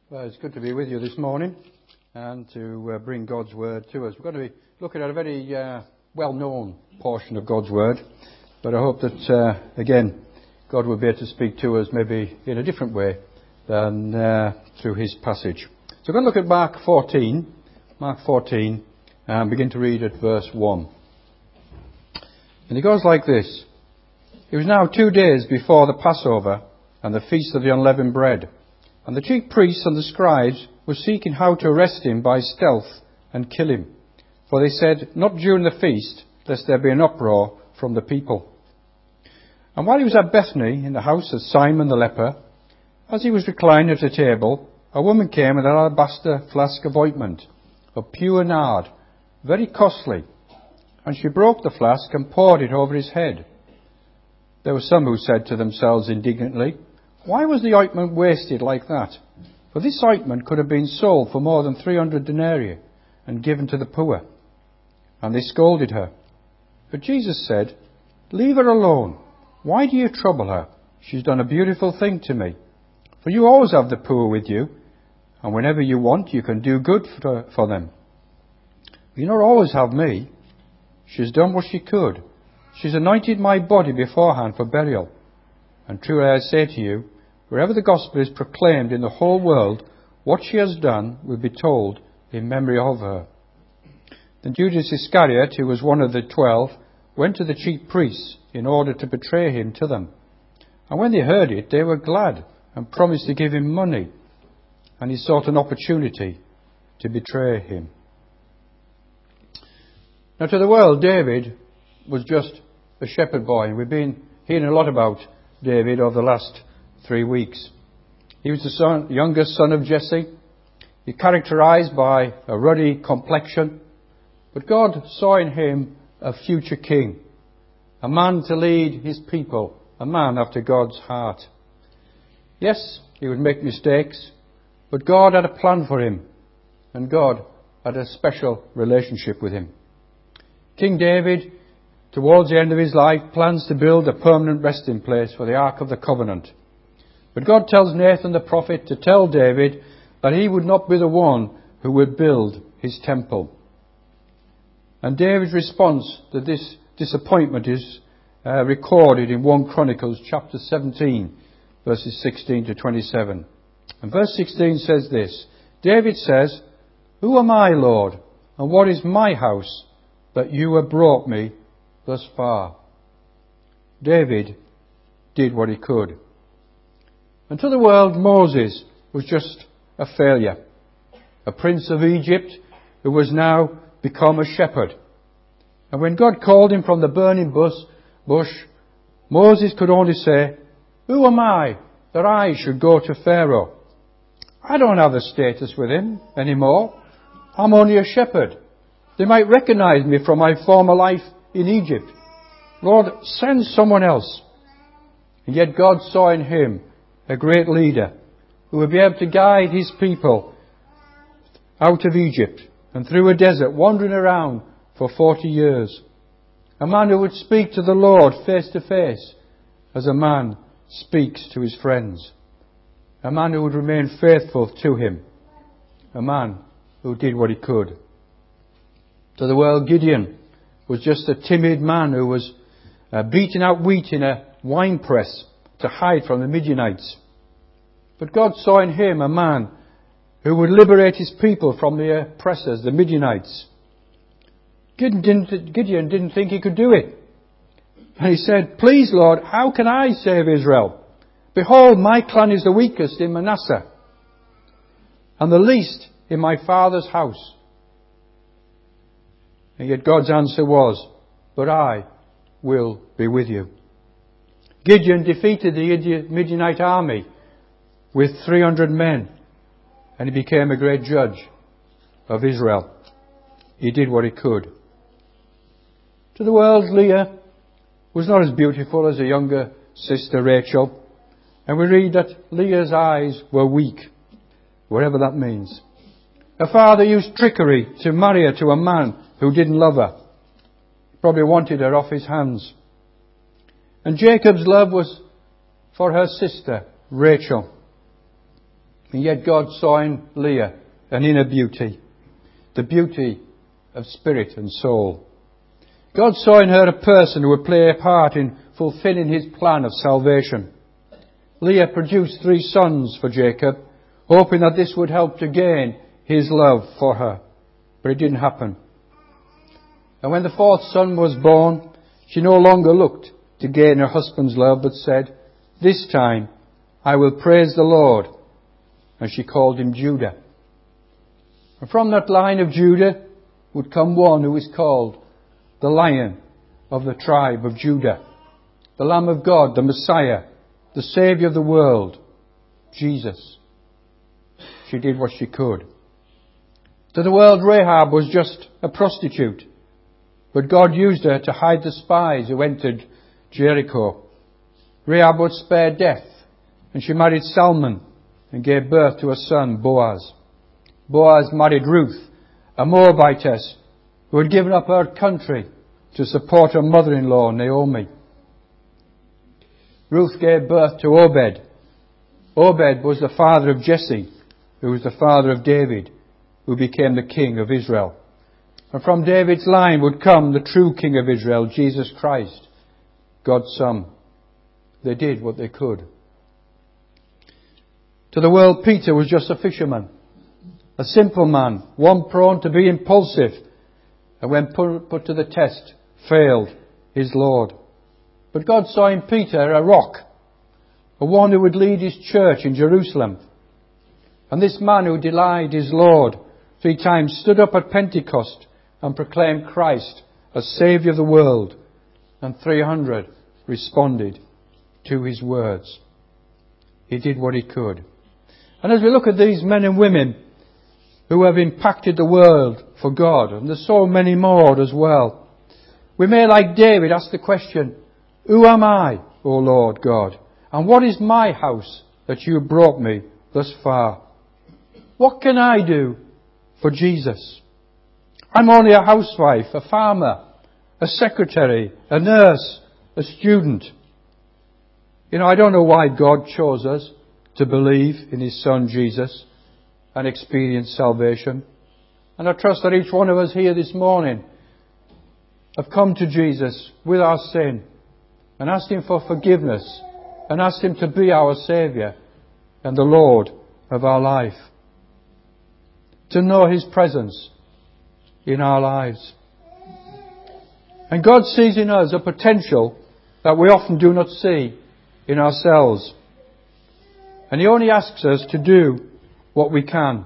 Well, it's good to be with you this morning and to bring God's Word to us. We're going to be looking at a very well-known portion of God's Word, but I hope that, again, God will be able to speak to us maybe in a different way than through His passage. So we're going to look at Mark 14, and begin to read at verse 1. And it goes like this. It was now 2 days before the Passover and the Feast of the Unleavened Bread. And the chief priests and the scribes were seeking how to arrest him by stealth and kill him. For they said, "Not during the feast, lest there be an uproar from the people." And while he was at Bethany, in the house of Simon the leper, as he was reclining at a table, a woman came with an alabaster flask of ointment, of pure nard, very costly. And she broke the flask and poured it over his head. There were some who said to themselves indignantly, "Why was the ointment wasted like that? For this ointment could have been sold for more than 300 denarii and given to the poor." And they scolded her. But Jesus said, "Leave her alone. Why do you trouble her? She's done a beautiful thing to me. For you always have the poor with you, and whenever you want, you can do good for them. You not always have me. She's done what she could. She's anointed my body beforehand for burial. And truly I say to you, wherever the gospel is proclaimed in the whole world, what she has done will be told in memory of her." Then Judas Iscariot, who was one of the 12, went to the chief priests in order to betray him to them. And when they heard it, they were glad and promised to give him money. And he sought an opportunity to betray him. Now to the world, David was just a shepherd boy. We've been hearing a lot about David over the last 3 weeks. He was the youngest son of Jesse. He characterized by a ruddy complexion. But God saw in him a future king, a man to lead his people, a man after God's heart. Yes, he would make mistakes, but God had a plan for him, and God had a special relationship with him. King David, towards the end of his life, plans to build a permanent resting place for the Ark of the Covenant. But God tells Nathan the prophet to tell David that he would not be the one who would build his temple. And David's response to this disappointment is recorded in 1 Chronicles chapter 17, verses 16 to 27. And verse 16 says this, David says, "Who am I, Lord, and what is my house that you have brought me thus far?" David did what he could. And to the world, Moses was just a failure. A prince of Egypt who was now become a shepherd. And when God called him from the burning bush, Moses could only say, "Who am I that I should go to Pharaoh? I don't have a status with him anymore. I'm only a shepherd. They might recognize me from my former life in Egypt. Lord, send someone else." And yet God saw in him a great leader who would be able to guide his people out of Egypt and through a desert, wandering around for 40 years. A man who would speak to the Lord face to face as a man speaks to his friends. A man who would remain faithful to him. A man who did what he could. To the world, Gideon was just a timid man who was beating out wheat in a wine press to hide from the Midianites. But God saw in him a man who would liberate his people from the oppressors, the Midianites. Gideon didn't think he could do it. And he said, "Please, Lord, how can I save Israel? Behold, my clan is the weakest in Manasseh, and the least in my father's house." And yet God's answer was, "But I will be with you." Gideon defeated the Midianite army with 300 men, and he became a great judge of Israel. He did what he could. To the world, Leah was not as beautiful as her younger sister Rachel, and we read that Leah's eyes were weak, whatever that means. Her father used trickery to marry her to a man who didn't love her. He probably wanted her off his hands. And Jacob's love was for her sister Rachel. And yet God saw in Leah an inner beauty, the beauty of spirit and soul. God saw in her a person who would play a part in fulfilling his plan of salvation. Leah produced 3 sons for Jacob, hoping that this would help to gain his love for her. But it didn't happen. And when the 4th son was born, she no longer looked to gain her husband's love, but said, "This time I will praise the Lord." And she called him Judah. And from that line of Judah would come one who is called the Lion of the tribe of Judah, the Lamb of God, the Messiah, the Saviour of the world, Jesus. She did what she could. To the world, Rahab was just a prostitute, but God used her to hide the spies who entered Jericho. Rahab would spare death, and she married Salmon and gave birth to a son, Boaz. Boaz married Ruth, a Moabitess who had given up her country to support her mother-in-law, Naomi. Ruth gave birth to Obed. Obed was the father of Jesse, who was the father of David, who became the king of Israel. And from David's line would come the true king of Israel, Jesus Christ, God's Son. They did what they could. To the world, Peter was just a fisherman, a simple man, one prone to be impulsive, and when put to the test, failed his Lord. But God saw in Peter a rock, a one who would lead his church in Jerusalem. And this man who denied his Lord 3 times stood up at Pentecost and proclaimed Christ as Saviour of the world, and 300 responded to his words. He did what he could. And as we look at these men and women who have impacted the world for God, and there's so many more as well, we may, like David, ask the question, "Who am I, O Lord God? And what is my house that you have brought me thus far? What can I do for Jesus? I'm only a housewife, a farmer, a secretary, a nurse, a student. I don't know why God chose us to believe in his Son Jesus and experience salvation. And I trust that each one of us here this morning have come to Jesus with our sin and asked him for forgiveness and asked him to be our Saviour and the Lord of our life. To know his presence in our lives. And God sees in us a potential that we often do not see in ourselves. And he only asks us to do what we can.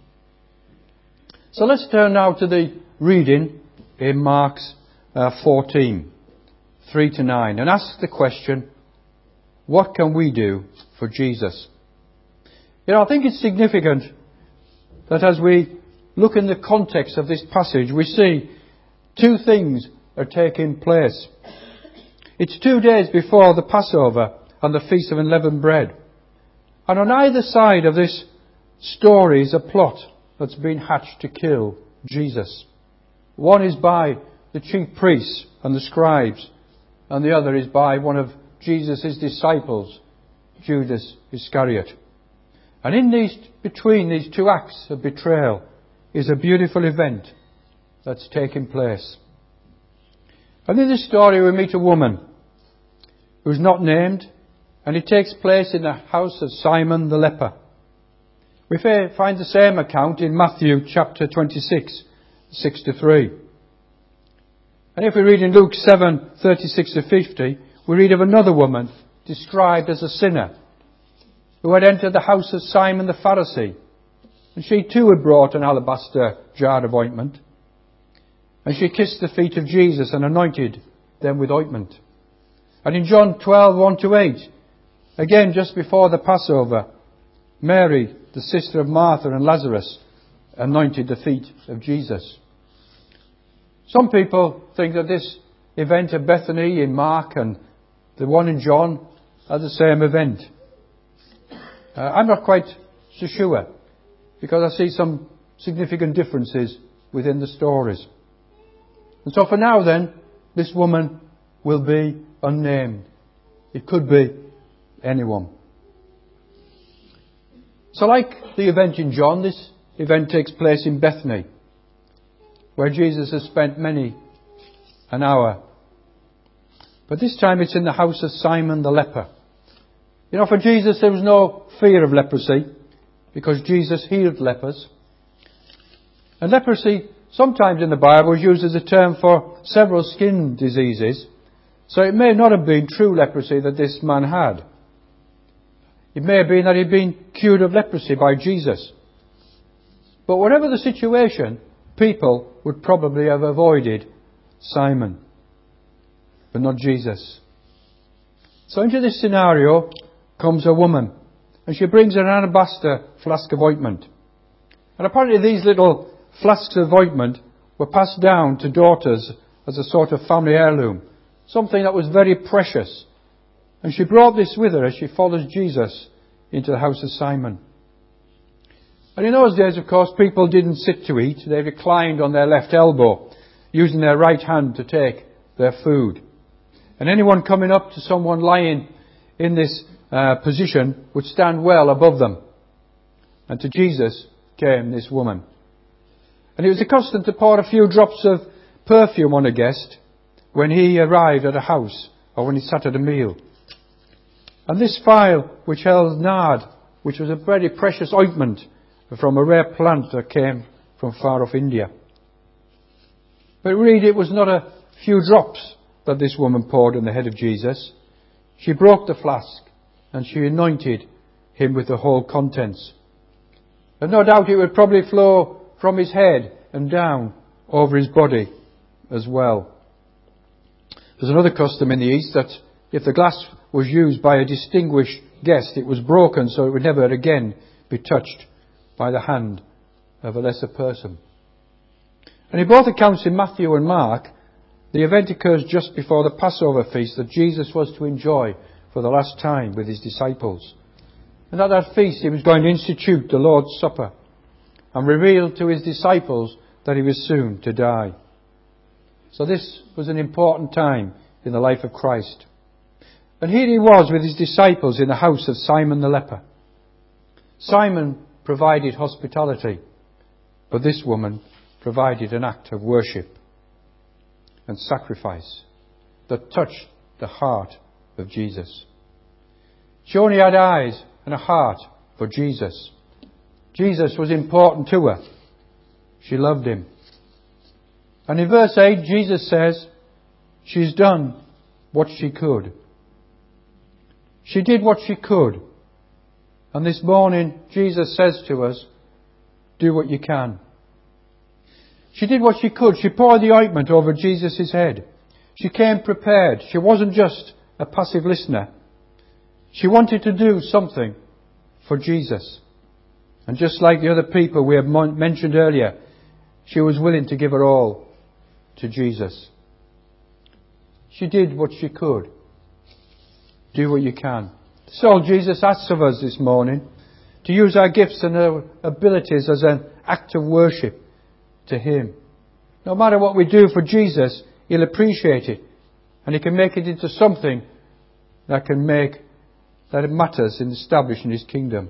So let's turn now to the reading in Mark 14, 3-9, and ask the question, what can we do for Jesus? I think it's significant that as we look in the context of this passage, we see 2 things are taking place. It's 2 days before the Passover and the Feast of Unleavened Bread. And on either side of this story is a plot that's been hatched to kill Jesus. One is by the chief priests and the scribes, and the other is by one of Jesus' disciples, Judas Iscariot. And between these 2 acts of betrayal is a beautiful event that's taking place. And in this story we meet a woman who's not named, and it takes place in the house of Simon the leper. We find the same account in Matthew chapter 26, 6-3. And if we read in Luke 7, 36-50, we read of another woman described as a sinner who had entered the house of Simon the Pharisee. And she too had brought an alabaster jar of ointment. And she kissed the feet of Jesus and anointed them with ointment. And in John 12, 1-8, again just before the Passover, Mary, the sister of Martha and Lazarus, anointed the feet of Jesus. Some people think that this event of Bethany in Mark and the one in John are the same event. I'm not quite so sure, because I see some significant differences within the stories. And so for now then, this woman will be unnamed. It could be anyone. So like the event in John, this event takes place in Bethany, where Jesus has spent many an hour. But this time it's in the house of Simon the leper. You know, for Jesus there was no fear of leprosy, because Jesus healed lepers. And leprosy, sometimes in the Bible, is used as a term for several skin diseases. So it may not have been true leprosy that this man had. It may have been that he'd been cured of leprosy by Jesus. But whatever the situation, people would probably have avoided Simon, but not Jesus. So into this scenario comes a woman, and she brings an alabaster flask of ointment. And apparently these little flasks of ointment were passed down to daughters as a sort of family heirloom, something that was very precious. And she brought this with her as she follows Jesus into the house of Simon. And in those days, of course, people didn't sit to eat. They reclined on their left elbow, using their right hand to take their food. And anyone coming up to someone lying in this position would stand well above them. And to Jesus came this woman. And it was a custom to pour a few drops of perfume on a guest when he arrived at a house or when he sat at a meal. And this phial, which held nard, which was a very precious ointment from a rare plant that came from far off India. But really it was not a few drops that this woman poured on the head of Jesus. She broke the flask and she anointed him with the whole contents. And no doubt it would probably flow from his head and down over his body as well. There's another custom in the East that if the glass was used by a distinguished guest, it was broken so it would never again be touched by the hand of a lesser person. And in both accounts in Matthew and Mark, the event occurs just before the Passover feast that Jesus was to enjoy for the last time with his disciples. And at that feast he was going to institute the Lord's Supper and reveal to his disciples that he was soon to die. So this was an important time in the life of Christ. And here he was with his disciples in the house of Simon the leper. Simon provided hospitality, but this woman provided an act of worship and sacrifice that touched the heart of Jesus. She only had eyes and a heart for Jesus. Jesus was important to her. She loved him. And in verse 8, Jesus says, she's done what she could. She did what she could. And this morning, Jesus says to us, do what you can. She did what she could. She poured the ointment over Jesus' head. She came prepared. She wasn't just a passive listener. She wanted to do something for Jesus. And just like the other people we have mentioned earlier, she was willing to give her all to Jesus. She did what she could. Do what you can. So Jesus asks of us this morning to use our gifts and our abilities as an act of worship to him. No matter what we do for Jesus, he'll appreciate it. And he can make it into something that it matters in establishing his kingdom.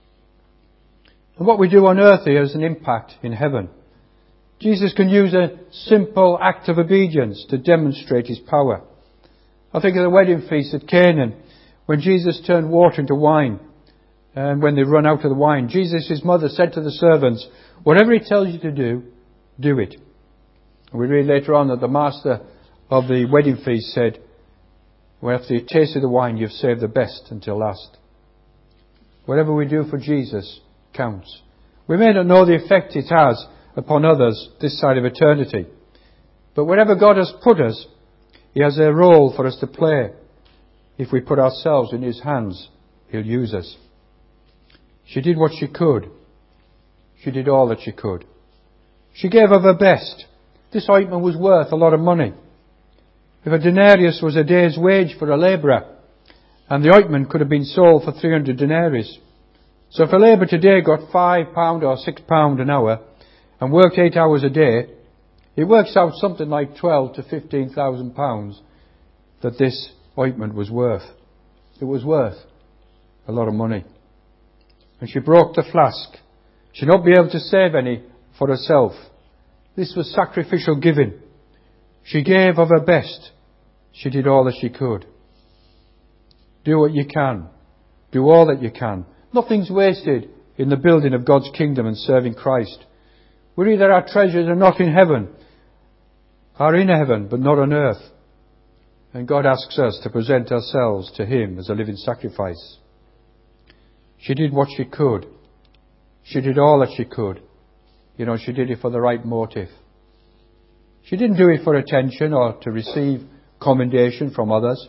And what we do on earth here has an impact in heaven. Jesus can use a simple act of obedience to demonstrate his power. I think of the wedding feast at Canaan, when Jesus turned water into wine, and when they run out of the wine, Jesus' mother said to the servants, whatever he tells you to do, do it. And we read later on that the master of the wedding feast said, well, after you tasted the wine, you've saved the best until last. Whatever we do for Jesus counts. We may not know the effect it has upon others this side of eternity, but wherever God has put us, he has a role for us to play. If we put ourselves in his hands, he'll use us. She did what she could. She did all that she could. She gave of her best. This ointment was worth a lot of money. If a denarius was a day's wage for a labourer, and the ointment could have been sold for 300 denarii. So if a labourer today got £5 or £6 an hour and worked 8 hours a day, it works out something like £12,000 to £15,000 that this ointment was worth. It was worth a lot of money. and she broke the flask. She'd not be able to save any for herself. This was sacrificial giving. She gave of her best. She did all that she could. Do what you can. Do all that you can. Nothing's wasted in the building of God's kingdom and serving Christ. We read that our treasures are not in heaven, are in heaven, but not on earth. And God asks us to present ourselves to Him as a living sacrifice. She did what she could. She did all that she could. You know, she did it for the right motive. She didn't do it for attention or to receive commendation from others.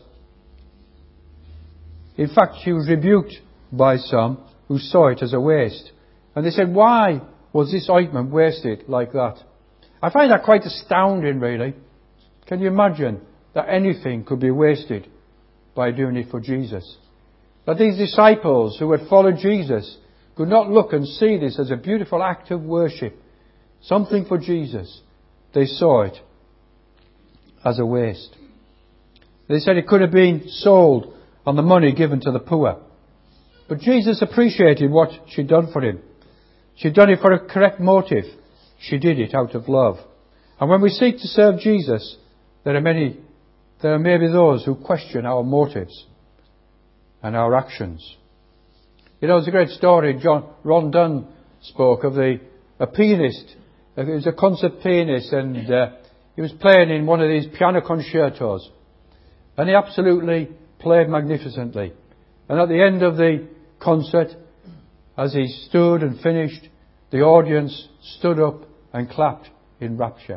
In fact, she was rebuked by some who saw it as a waste. And they said, why was this ointment wasted like that? I find that quite astounding, really. Can you imagine that anything could be wasted by doing it for Jesus? That these disciples who had followed Jesus could not look and see this as a beautiful act of worship, something for Jesus. They saw it as a waste. They said it could have been sold on the money given to the poor. But Jesus appreciated what she'd done for him. She'd done it for a correct motive. She did it out of love. And when we seek to serve Jesus, there are maybe those who question our motives and our actions. You know, there's a great story. Ron Dunn spoke of a pianist. He was a concert pianist, and he was playing in one of these piano concertos. And he absolutely played magnificently. And at the end of the concert, as he stood and finished, the audience stood up and clapped in rapture.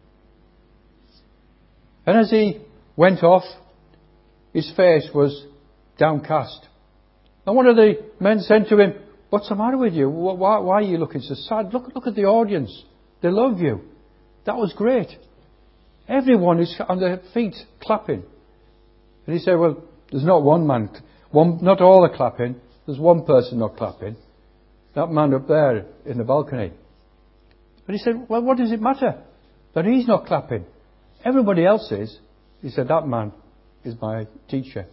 And as he went off, his face was downcast. And one of the men said to him, "What's the matter with you? Why are you looking so sad? Look at the audience. They love you. That was great. Everyone is on their feet clapping." And he said, "Well, there's not not all are clapping. There's one person not clapping. That man up there in the balcony." But he said, "Well, what does it matter that he's not clapping? Everybody else is." He said, "That man is my teacher."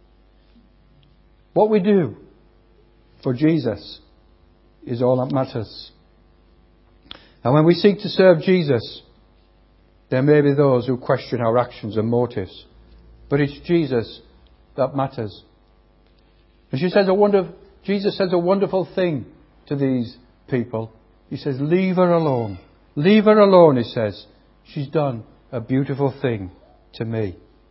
What we do for Jesus is all that matters. And when we seek to serve Jesus, there may be those who question our actions and motives. But it's Jesus that matters. And Jesus says a wonderful thing to these people. He says, "Leave her alone. Leave her alone," he says. "She's done a beautiful thing to me."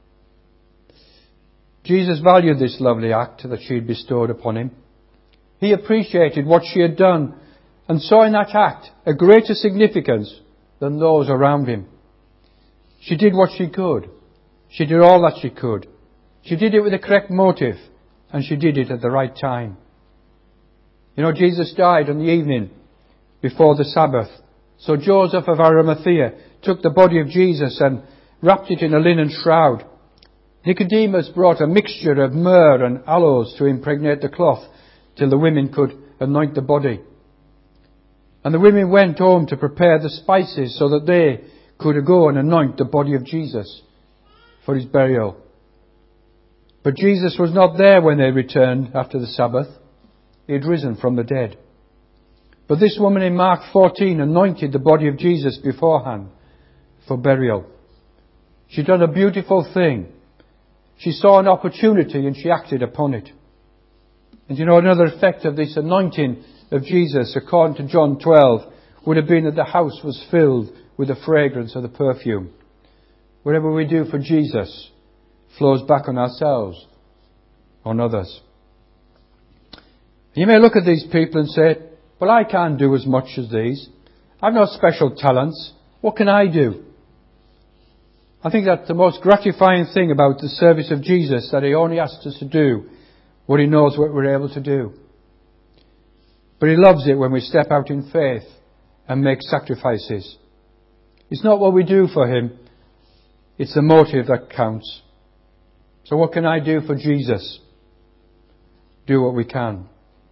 Jesus valued this lovely act that she had bestowed upon him. He appreciated what she had done and saw in that act a greater significance than those around him. She did what she could. She did all that she could. She did it with the correct motive, and she did it at the right time. You know, Jesus died on the evening before the Sabbath. So Joseph of Arimathea took the body of Jesus and wrapped it in a linen shroud. Nicodemus brought a mixture of myrrh and aloes to impregnate the cloth till the women could anoint the body. And the women went home to prepare the spices so that they could go and anoint the body of Jesus for his burial. But Jesus was not there when they returned after the Sabbath. He had risen from the dead. But this woman in Mark 14 anointed the body of Jesus beforehand for burial. She'd done a beautiful thing. She saw an opportunity and she acted upon it. And you know, another effect of this anointing of Jesus, according to John 12, would have been that the house was filled with the fragrance of the perfume. Whatever we do for Jesus flows back on ourselves, on others. You may look at these people and say, "Well, I can't do as much as these. I've no special talents. What can I do?" I think that the most gratifying thing about the service of Jesus, that he only asks us to do what he knows what we're able to do. But he loves it when we step out in faith and make sacrifices. It's not what we do for him, it's the motive that counts. So what can I do for Jesus? Do what we can.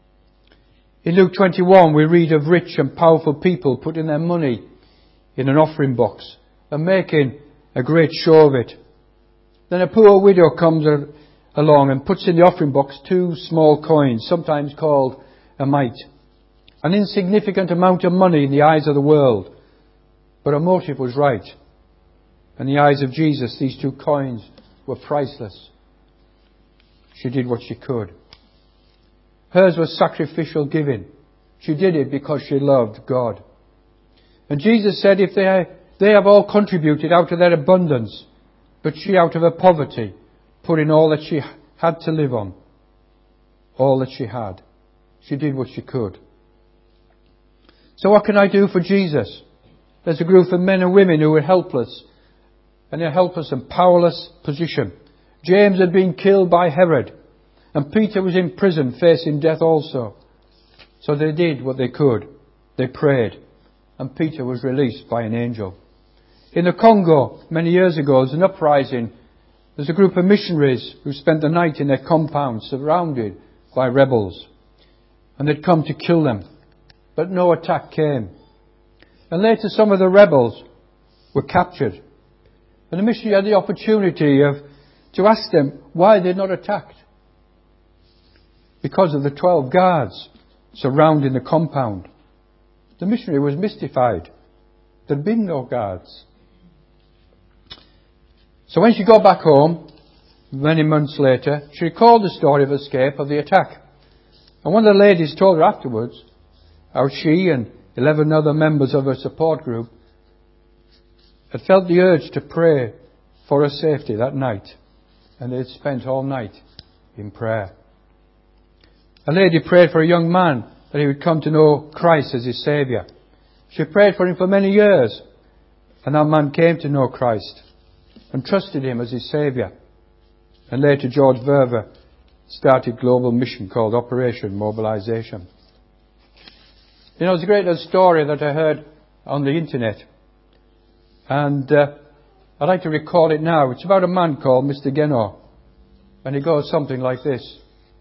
In Luke 21 we read of rich and powerful people putting their money in an offering box and making a great show of it. Then a poor widow comes along and puts in the offering box 2 small coins, sometimes called a mite. An insignificant amount of money in the eyes of the world. But her motive was right. In the eyes of Jesus, these 2 coins were priceless. She did what she could. Hers was sacrificial giving. She did it because she loved God. And Jesus said if they have all contributed out of their abundance, but she out of her poverty, put in all that she had to live on, all that she had. She did what she could. So what can I do for Jesus? There's a group of men and women who were helpless, in a helpless and powerless position. James had been killed by Herod, and Peter was in prison facing death also. So they did what they could. They prayed, and Peter was released by an angel. In the Congo, many years ago, there was an uprising. There's a group of missionaries who spent the night in their compound surrounded by rebels. And they'd come to kill them. But no attack came. And later some of the rebels were captured. And the missionary had the opportunity to ask them why they'd not attacked. Because of the 12 guards surrounding the compound. The missionary was mystified. There'd been no guards. So when she got back home, many months later, she recalled the story of escape of the attack. And one of the ladies told her afterwards how she and 11 other members of her support group had felt the urge to pray for her safety that night. And they'd spent all night in prayer. A lady prayed for a young man that he would come to know Christ as his Saviour. She prayed for him for many years. And that man came to know Christ and trusted him as his Saviour. And later George Verver started a global mission called Operation Mobilization. You know, it's a great little story that I heard on the internet. And I'd like to recall it now. It's about a man called Mr. Geno. And it goes something like this.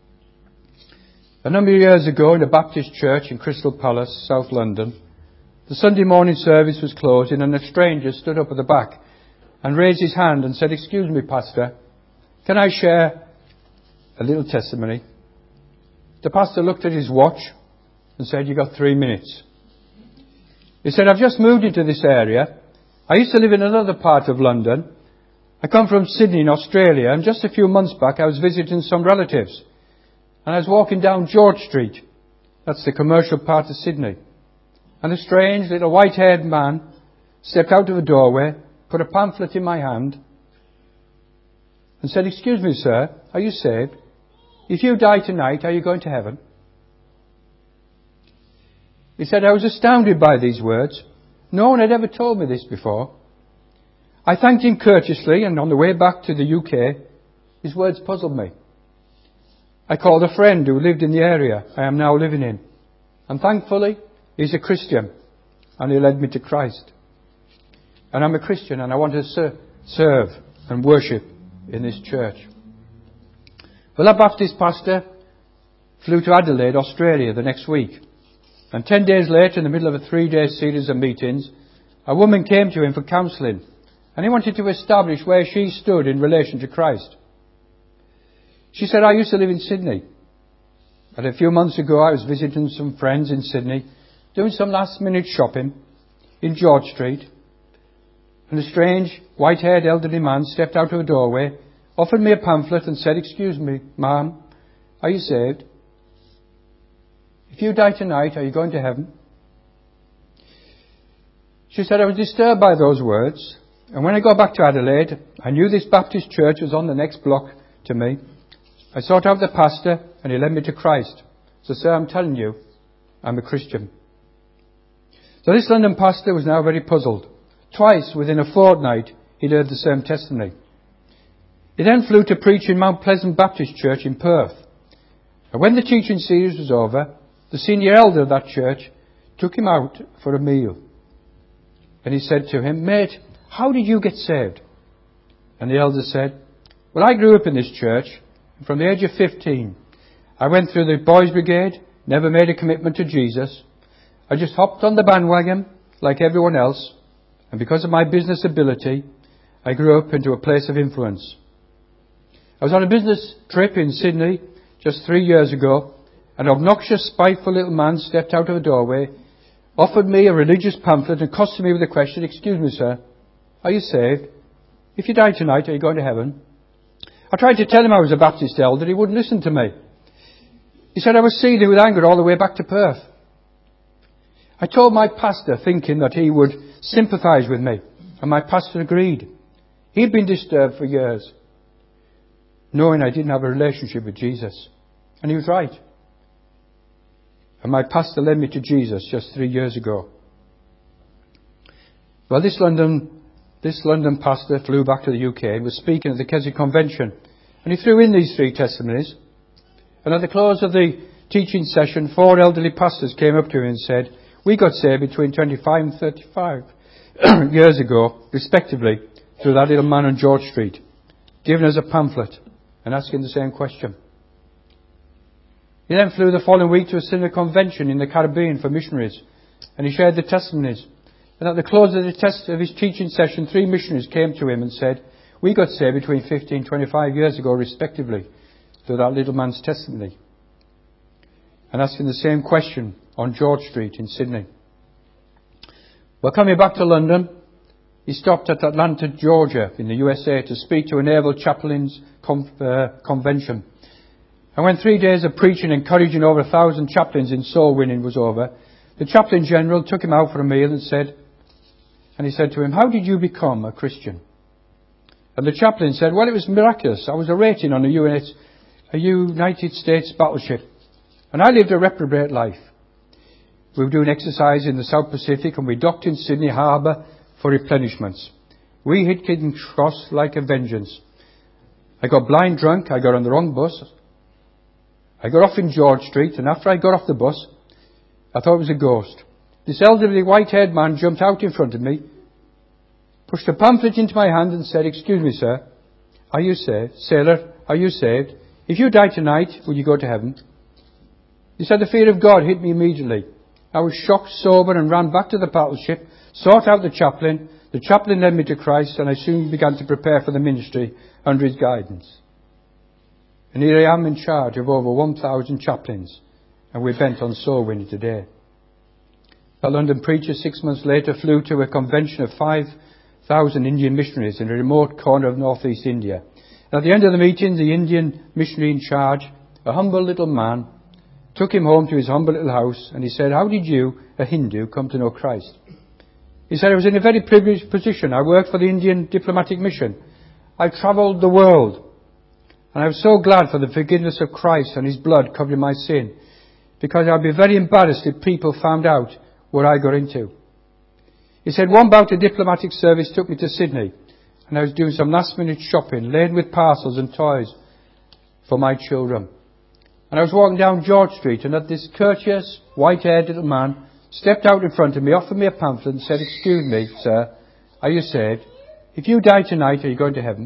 A number of years ago in a Baptist church in Crystal Palace, South London, the Sunday morning service was closing and a stranger stood up at the back and raised his hand and said, "Excuse me, Pastor, can I share a little testimony?" The pastor looked at his watch and said, "You got 3 minutes." He said, "I've just moved into this area. I used to live in another part of London. I come from Sydney in Australia, and just a few months back I was visiting some relatives. And I was walking down George Street. That's the commercial part of Sydney. And a strange little white-haired man stepped out of a doorway, put a pamphlet in my hand, and said, 'Excuse me, sir, are you saved? If you die tonight, are you going to heaven?' He said, I was astounded by these words. No one had ever told me this before. I thanked him courteously, and on the way back to the UK, his words puzzled me. I called a friend who lived in the area I am now living in, and thankfully, he's a Christian, and he led me to Christ. And I'm a Christian, and I want to serve and worship in this church." Well, that Baptist pastor flew to Adelaide, Australia, the next week. And 10 days later, in the middle of a 3-day series of meetings, a woman came to him for counselling, and he wanted to establish where she stood in relation to Christ. She said, "I used to live in Sydney. But a few months ago, I was visiting some friends in Sydney, doing some last-minute shopping in George Street, and a strange, white-haired elderly man stepped out of a doorway, offered me a pamphlet and said, 'Excuse me, ma'am, are you saved? If you die tonight, are you going to heaven?' She said, I was disturbed by those words, and when I got back to Adelaide, I knew this Baptist church was on the next block to me. I sought out the pastor, and he led me to Christ. So, sir, I'm telling you, I'm a Christian." So this London pastor was now very puzzled. Twice within a fortnight, he'd heard the same testimony. He then flew to preach in Mount Pleasant Baptist Church in Perth. And when the teaching series was over, the senior elder of that church took him out for a meal. And he said to him, "Mate, how did you get saved?" And the elder said, "Well, I grew up in this church. From the age of 15, I went through the boys' brigade, never made a commitment to Jesus. I just hopped on the bandwagon like everyone else, and because of my business ability, I grew up into a place of influence. I was on a business trip in Sydney just 3 years ago, An obnoxious, spiteful little man stepped out of the doorway, offered me a religious pamphlet and accosted me with the question, "Excuse me, sir, are you saved? If you die tonight, are you going to heaven?" I tried to tell him I was a Baptist elder. He wouldn't listen to me. He said I was seething with anger all the way back to Perth. I told my pastor, thinking that he would sympathise with me, and my pastor agreed. He'd been disturbed for years, knowing I didn't have a relationship with Jesus. And he was right. And my pastor led me to Jesus just 3 years ago. Well, this London pastor flew back to the UK and was speaking at the Keswick Convention. And he threw in these 3 testimonies. And at the close of the teaching session, 4 elderly pastors came up to him and said, "We got saved between 25 and 35 years ago, respectively, through that little man on George Street, giving us a pamphlet and asking the same question." He then flew the following week to a similar convention in the Caribbean for missionaries, and he shared the testimonies. And at the close of his teaching session, 3 missionaries came to him and said, "We got saved between 50 and 25 years ago, respectively, through that little man's testimony," and asking the same question on George Street in Sydney. Well, coming back to London, he stopped at Atlanta, Georgia, in the USA, to speak to a naval chaplains convention. And when 3 days of preaching, encouraging over 1,000 chaplains in soul winning was over, the chaplain general took him out for a meal and he said to him, "How did you become a Christian?" And the chaplain said, "Well, it was miraculous. I was a rating on a United States battleship, and I lived a reprobate life. We were doing exercise in the South Pacific, and we docked in Sydney Harbour for replenishments. We hit King's Cross like a vengeance. I got blind drunk. I got on the wrong bus. I got off in George Street, and after I got off the bus, I thought it was a ghost. This elderly white-haired man jumped out in front of me, pushed a pamphlet into my hand and said, 'Excuse me, sir, are you saved? Sailor, are you saved? If you die tonight, will you go to heaven?' He said the fear of God hit me immediately. I was shocked, sober, and ran back to the battleship, sought out the chaplain. The chaplain led me to Christ, and I soon began to prepare for the ministry under his guidance. And here I am in charge of over 1,000 chaplains, and we're bent on soul winning today." A London preacher 6 months later flew to a convention of 5,000 Indian missionaries in a remote corner of northeast India. And at the end of the meeting, the Indian missionary in charge, a humble little man, took him home to his humble little house, and he said, "How did you, a Hindu, come to know Christ?" He said, "I was in a very privileged position. I worked for the Indian diplomatic mission. I travelled the world. And I was so glad for the forgiveness of Christ and his blood covering my sin, because I'd be very embarrassed if people found out what I got into." He said, "One bout of diplomatic service took me to Sydney, and I was doing some last-minute shopping, laden with parcels and toys for my children. And I was walking down George Street, and this courteous, white-haired little man stepped out in front of me, offered me a pamphlet and said, 'Excuse me, sir, are you saved? If you die tonight, are you going to heaven?'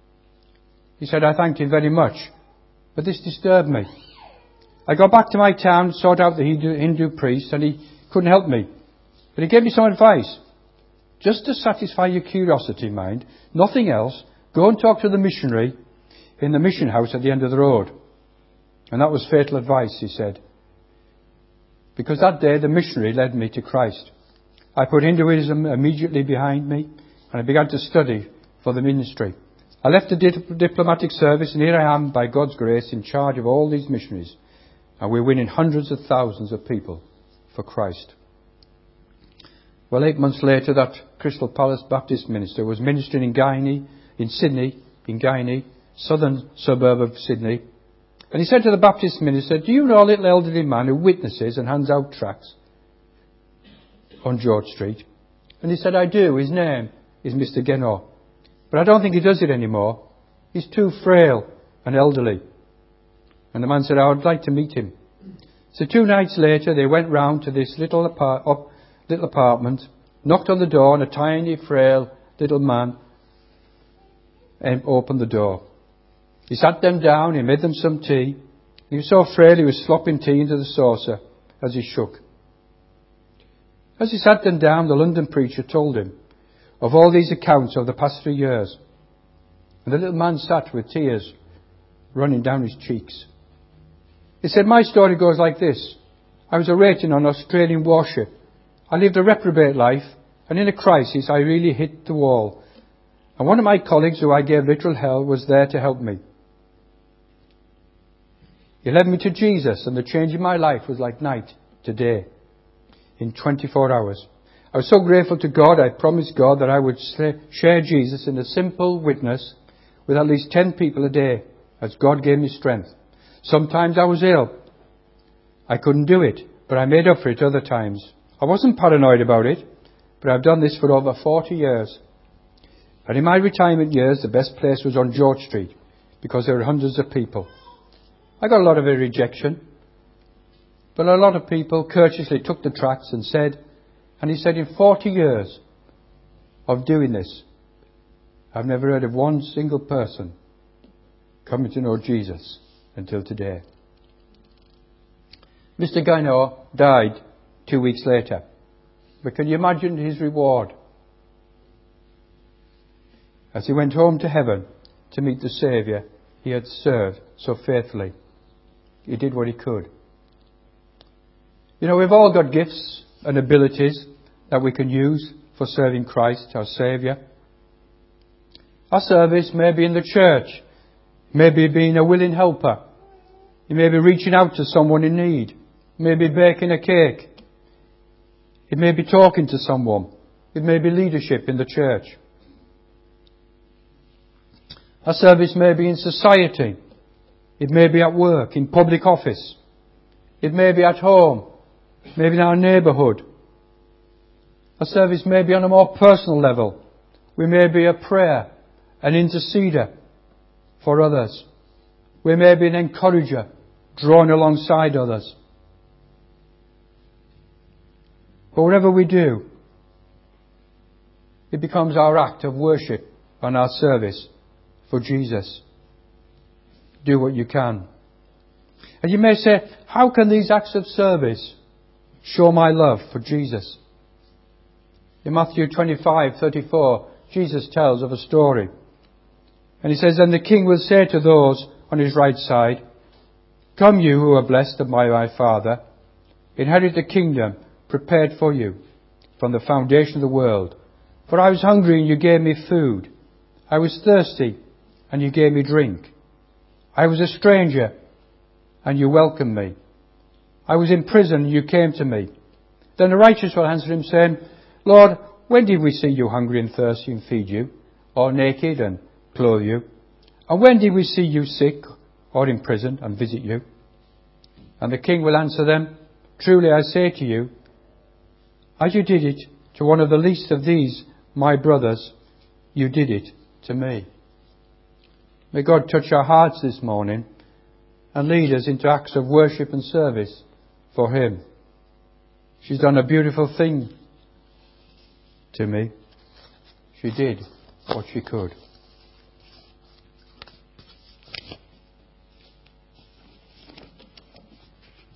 He said, I thanked him very much, but this disturbed me. I got back to my town, sought out the Hindu priest, and he couldn't help me. But he gave me some advice. Just to satisfy your curiosity, mind, nothing else, go and talk to the missionary in the mission house at the end of the road." And that was fatal advice, he said. Because that day the missionary led me to Christ. I put Hinduism immediately behind me, and I began to study for the ministry. I left the diplomatic service, and here I am, by God's grace, in charge of all these missionaries. And we're winning hundreds of thousands of people for Christ. Well, 8 months later, that Crystal Palace Baptist minister was ministering in Sydney, southern suburb of Sydney. And he said to the Baptist minister, "Do you know a little elderly man who witnesses and hands out tracts on George Street?" And he said, "I do. His name is Mr. Genoa. But I don't think he does it anymore. He's too frail and elderly." And the man said, "I would like to meet him." So 2 nights later, they went round to this little apartment, knocked on the door, and a tiny, frail little man opened the door. He sat them down, he made them some tea. He was so frail he was slopping tea into the saucer as he shook. As he sat them down, the London preacher told him of all these accounts of the past 3 years. And the little man sat with tears running down his cheeks. He said, my story goes like this. I was a rating on an Australian warship. I lived a reprobate life, and in a crisis I really hit the wall. And one of my colleagues, who I gave literal hell, was there to help me. He led me to Jesus, and the change in my life was like night to day in 24 hours. I was so grateful to God, I promised God that I would share Jesus in a simple witness with at least 10 people a day, as God gave me strength. Sometimes I was ill. I couldn't do it, but I made up for it other times. I wasn't paranoid about it, but I've done this for over 40 years. And in my retirement years, the best place was on George Street, because there were hundreds of people. I got a lot of rejection, but a lot of people courteously took the tracts and said, and he said, in 40 years of doing this, I've never heard of one single person coming to know Jesus until today. Mr. Gaynor died 2 weeks later. But can you imagine his reward? As he went home to heaven to meet the Saviour he had served so faithfully. He did what he could. You know, we've all got gifts and abilities that we can use for serving Christ, our Saviour. Our service may be in the church, maybe being a willing helper. You may be reaching out to someone in need. It may be baking a cake. It may be talking to someone. It may be leadership in the church. Our service may be in society. It may be at work, in public office. It may be at home, maybe in our neighbourhood. Our service may be on a more personal level. We may be a prayer, an interceder for others. We may be an encourager, drawn alongside others. But whatever we do, it becomes our act of worship and our service for Jesus. Do what you can. And you may say, how can these acts of service show my love for Jesus? In Matthew 25:34, Jesus tells of a story. And he says, and the king will say to those on his right side, come you who are blessed by my Father, inherit the kingdom prepared for you from the foundation of the world. For I was hungry and you gave me food. I was thirsty and you gave me drink. I was a stranger and you welcomed me. I was in prison and you came to me. Then the righteous will answer him, saying, Lord, when did we see you hungry and thirsty and feed you, or naked and clothe you? And when did we see you sick or in prison and visit you? And the king will answer them, truly I say to you, as you did it to one of the least of these, my brothers, you did it to me. May God touch our hearts this morning and lead us into acts of worship and service for Him. She's done a beautiful thing to me. She did what she could.